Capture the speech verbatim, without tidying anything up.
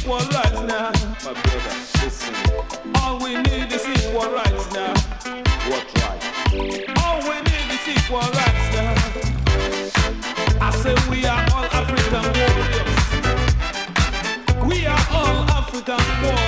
equal rights now. My brother, listen. All we need is equal rights now. What right? All we need is equal rights now. I say we are all African warriors. We are all African warriors.